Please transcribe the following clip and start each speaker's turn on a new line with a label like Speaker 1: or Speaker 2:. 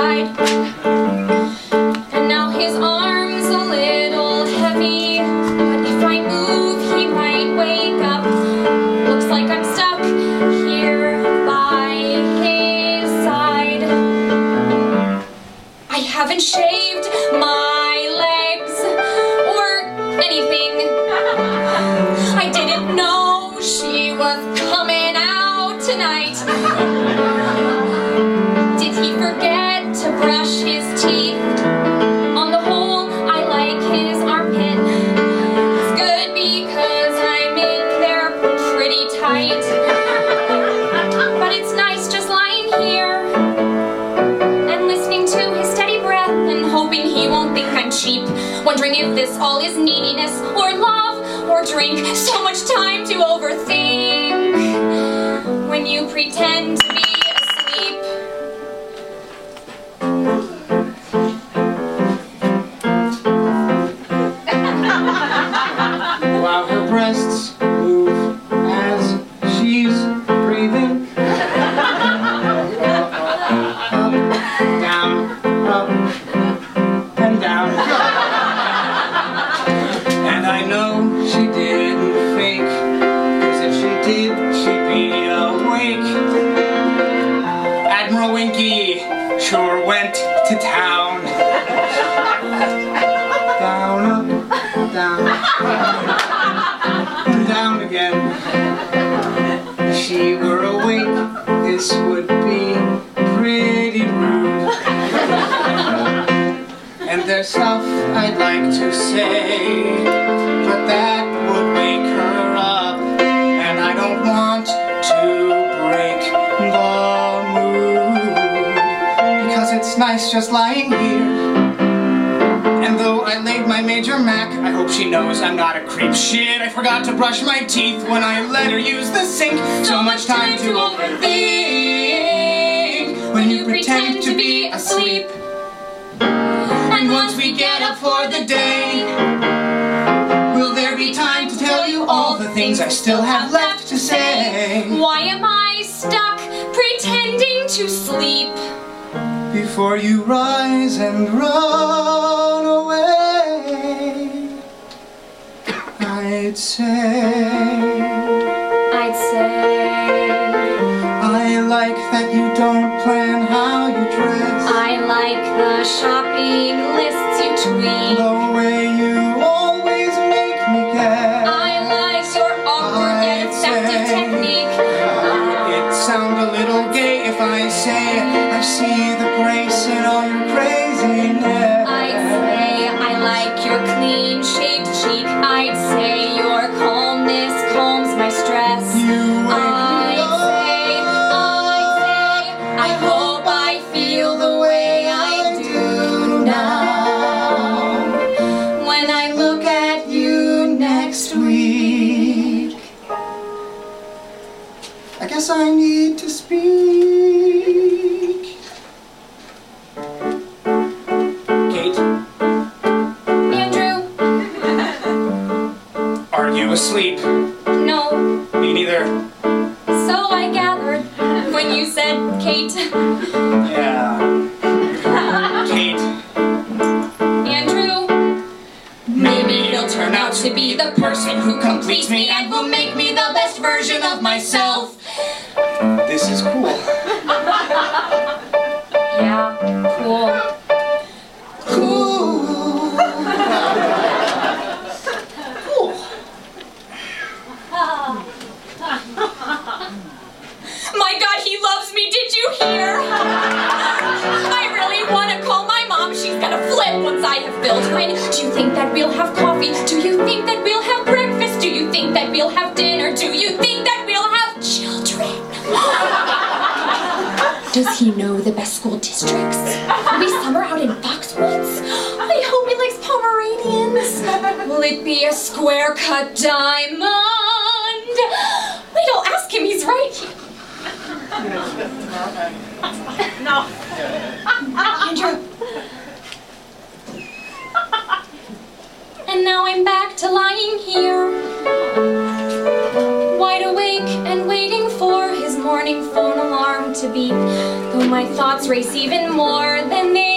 Speaker 1: side. And now his arm's a little heavy, but if I move, he might wake up. Looks like I'm stuck here by his side. I haven't shaved my legs or anything. I didn't know she was coming out tonight. Did he forget to brush his teeth? On the whole, I like his armpit. It's good because I'm in there pretty tight. But it's nice just lying here and listening to his steady breath and hoping he won't think I'm cheap. Wondering if this all is neediness or love or drink. So much time to overthink when you pretend to be asleep.
Speaker 2: While her breasts move as she's breathing. Up, down, up, and down. And I know she didn't fake, 'cause if she did, she'd be awake. Admiral Winky sure went to town. Down, up, down, and down again. If she were awake, this would be pretty rude. And there's stuff I'd like to say, but that would wake her up, and I don't want to break the mood, because it's nice just lying here. And though I laid my Major Mac, I hope she knows I'm not a creep. Shit, I forgot to brush my teeth when I let her use the sink. So much time to overthink when you pretend to be asleep. And once we get up for the day, will there be time to tell you all the things I still have left to say?
Speaker 1: Why am I stuck pretending to sleep?
Speaker 2: Before you rise and run away, I'd say I like that you don't plan how you dress.
Speaker 1: I like the shopping lists you tweet.
Speaker 2: The way you always make me guess.
Speaker 1: I like your awkward yet effective technique.
Speaker 2: It sounds a little gay if I say I see the grace in all your craziness.
Speaker 1: I'd say I like your clean-shaved cheek. I'd say your calmness calms my stress. I hope I feel the way I do now when I look at you next week.
Speaker 2: I guess I need to speak. Kate?
Speaker 1: Andrew?
Speaker 2: Are you asleep?
Speaker 1: No.
Speaker 2: Me neither.
Speaker 1: So I gathered when you said Kate.
Speaker 2: Yeah. Kate.
Speaker 1: Andrew? Maybe he'll turn out to be the person who completes me and will make me the best version of myself.
Speaker 2: This is cool.
Speaker 1: Yeah, cool.
Speaker 2: Cool. Cool.
Speaker 1: My God, he loves me, did you hear? I really want to call my mom. She's gonna flip once I have filled her in. Do you think that we'll have coffee? Do you think that we'll have breakfast? Do you think that we'll have dinner? Do you think that we'll have children? Does he know the best school districts? Will we summer out in Foxwoods? I hope he likes Pomeranians. Will it be a square-cut diamond? Wait, I'll ask him. He's right here.
Speaker 3: No.
Speaker 1: Andrew. And now I'm back to lying here, wide awake and waiting for his morning phone alarm to beep. Though my thoughts race even more than they